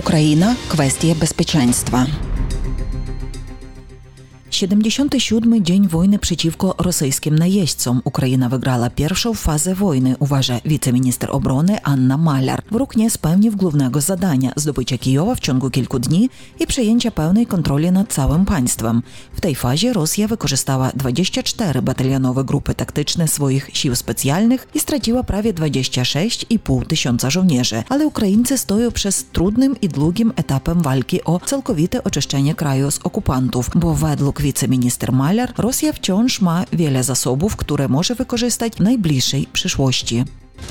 Ukraina – kwestia bezpieczeństwa. 77. dzień wojny przeciwko rosyjskim najeźdźcom. Ukraina wygrała pierwszą fazę wojny, uważa wiceminister obrony Anna Malar. Wróg nie spełnił głównego zadania – zdobycia Kijowa w ciągu kilku dni i przejęcia pełnej kontroli nad całym państwem. W tej fazie Rosja wykorzystała 24 batalionowe grupy taktyczne swoich sił specjalnych i straciła prawie 26,5 tysiąca żołnierzy. Ale Ukraińcy stoją przed trudnym i długim etapem walki o całkowite oczyszczenie kraju z okupantów, bo według wiceminister Malar Rosja wciąż ma wiele zasobów, które może wykorzystać w najbliższej przyszłości.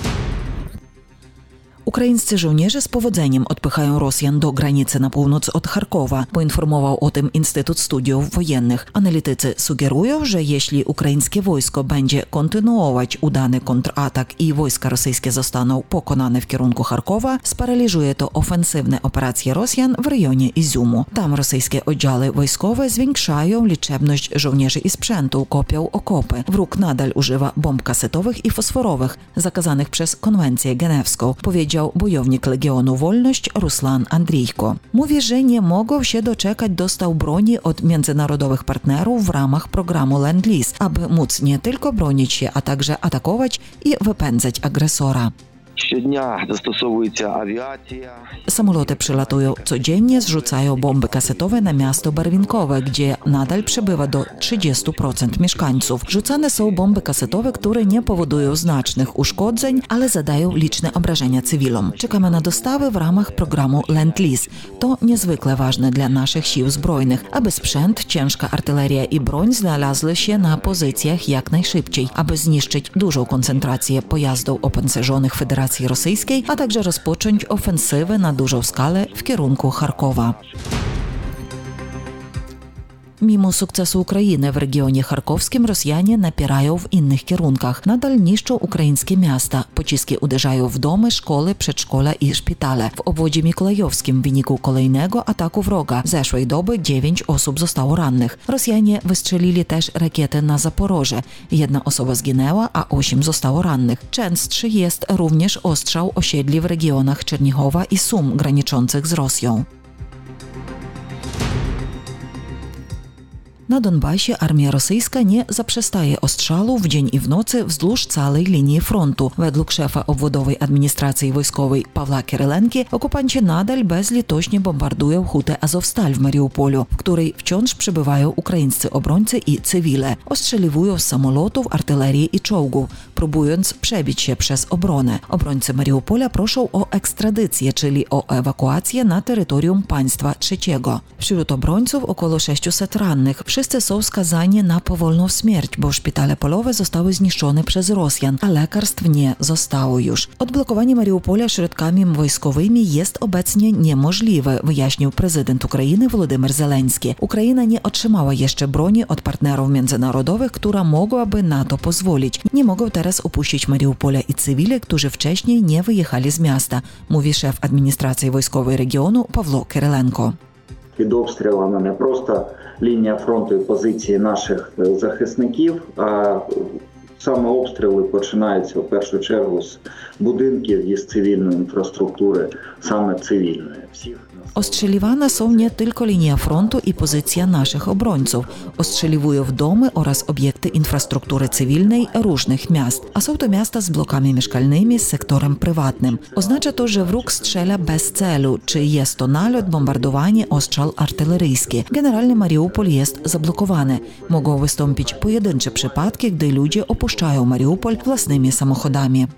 Ukraińscy żołnierze z powodzeniem odpychają Rosjan do granicy na północ od Charkowa, poinformował o tym Instytut Studiów Wojennych. Analitycy sugerują, że jeśli ukraińskie wojsko będzie kontynuować udany kontratak i wojska rosyjskie zostaną pokonane w kierunku Charkowa, sparaliżuje to ofensywne operacje Rosjan w rejonie Iziumu. Tam rosyjskie oddziały wojskowe zwiększają liczebność żołnierzy i sprzętu, kopią okopy. Wróg nadal używa bomb kasetowych i fosforowych, zakazanych przez konwencję genewską, powiedział bojownik Legionu Wolność Ruslan Andrijko. Mówi, że nie mogą się doczekać dostaw broni od międzynarodowych partnerów w ramach programu Lend-Lease, aby móc nie tylko bronić się, a także atakować i wypędzać agresora. Щодня застосовується авіація. Samoloty przylatują codziennie, zrzucają bomby kasetowe na miasto Barwinkowe, gdzie nadal przebywa do 30% mieszkańców. Rzucane są bomby kasetowe, które nie powodują znacznych uszkodzeń, ale zadają liczne obrażenia cywilom. Czekamy na dostawy w ramach programu Lend-Lease. To niezwykle ważne dla naszych sił zbrojnych, aby sprzęt, ciężka artyleria i broń znalazły się na pozycjach jak najszybciej, aby zniszczyć dużą koncentrację pojazdów opancerzonych Federacji Rosyjskiej, a także rozpocząć ofensywę na dużą skalę w kierunku Charkowa. Mimo sukcesu Ukrainy w regionie charkowskim Rosjanie napierają w innych kierunkach. Nadal niszczą ukraińskie miasta. Pociski uderzają w domy, szkoły, przedszkola i szpitale. W obwodzie mikołajowskim w wyniku kolejnego ataku wroga zeszłej doby 9 osób zostało rannych. Rosjanie wystrzelili też rakiety na Zaporoże. 1 osoba zginęła, a 8 zostało rannych. Częstszy jest również ostrzał osiedli w regionach Czernichowa i Sum graniczących z Rosją. Na Donbasie armia rosyjska nie zaprzestaje ostrzałów w dzień i w nocy wzdłuż całej linii frontu. Według szefa obwodowej administracji wojskowej Pawła Kirylenki okupanci nadal bezlitośnie bombardują hutę Azovstal w Mariupolu, w której wciąż przebywają ukraińscy obrońcy i cywile. Ostrzeliwują z samolotów, artylerii i czołgów, próbując przebić się przez obronę. Obrońcy Mariupola proszą o ekstradycję, czyli o ewakuację na terytorium państwa trzeciego. Wśród obrońców około 600 rannych. Wszyscy są skazani na powolną śmierć, bo szpitale polowe zostały zniszczone przez Rosjan, a lekarstw nie zostało już. Odblokowanie Mariupola środkami wojskowymi jest obecnie niemożliwe, wyjaśnił prezydent Ukrainy Volodymyr Zelenski. Ukraina nie otrzymała jeszcze broni od partnerów międzynarodowych, która mogłaby na to pozwolić. Nie mogą teraz opuścić Mariupola i cywile, którzy wcześniej nie wyjechali z miasta, mówi szef administracji wojskowej regionu Pawło Kirylenko. Під обстрілами не просто лінія фронту і позиції наших захисників, а саме обстріли починаються в першу чергу з будинків і з цивільної інфраструктури, саме цивільної. Ostrzeliwane są nie tylko linia frontu i pozycja naszych obrońców. Ostrzeliwują domy oraz obiekty infrastruktury cywilnej różnych miast. A są to miasta z blokami mieszkalnymi, z sektorem prywatnym. Oznacza to, że wróg strzela bez celu. Czy jest to nalot, bombardowanie, ostrzał artyleryjski. Generalnie Mariupol jest zablokowany. Mogą wystąpić pojedyncze przypadki, gdy ludzie opuszczają Mariupol własnymi samochodami.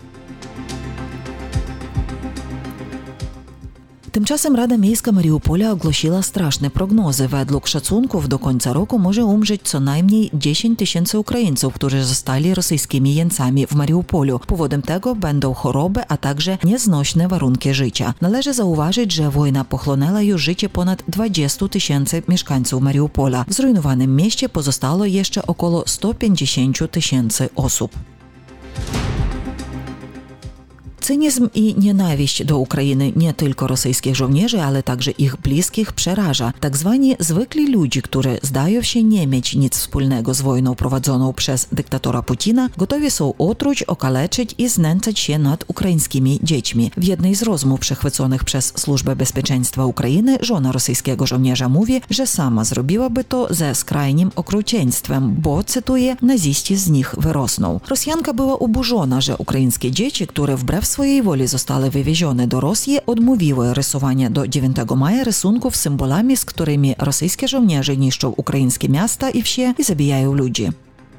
Tymczasem Rada Miejska Mariupola ogłosiła straszne prognozy. Według szacunków do końca roku może umrzeć co najmniej 10 tysięcy Ukraińców, którzy zostali rosyjskimi jeńcami w Mariupolu. Powodem tego będą choroby, a także nieznośne warunki życia. Należy zauważyć, że wojna pochłonęła już życie ponad 20 tysięcy mieszkańców Mariupola. W zrujnowanym mieście pozostało jeszcze około 150 tysięcy osób. Cynizm i nienawiść do Ukrainy nie tylko rosyjskich żołnierzy, ale także ich bliskich przeraża. Tak zwani zwykli ludzie, którzy zdają się nie mieć nic wspólnego z wojną prowadzoną przez dyktatora Putina, gotowi są otruć, okaleczyć i znęcać się nad ukraińskimi dziećmi. W jednej z rozmów przechwyconych przez Służbę Bezpieczeństwa Ukrainy żona rosyjskiego żołnierza mówi, że sama zrobiłaby to ze skrajnym okrucieństwem, bo, cytuję, naziści z nich wyrosną. Rosjanka była oburzona, że ukraińskie dzieci, które wbrew swojej woli zostały wywiezione do Rosji, odmówiły rysowania do 9 maja rysunków z symbolami, z którymi rosyjskie żołnierze niszczą ukraińskie miasta i wsie i zabijają ludzi.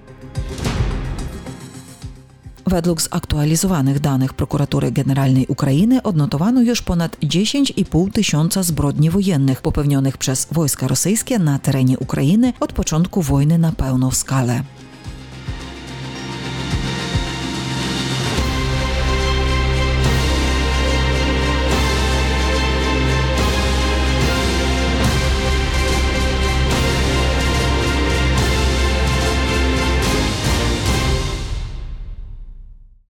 Według zaktualizowanych danych Prokuratury Generalnej Ukrainy odnotowano już ponad 10,5 tysiąca zbrodni wojennych popełnionych przez wojska rosyjskie na terenie Ukrainy od początku wojny na pełną skalę.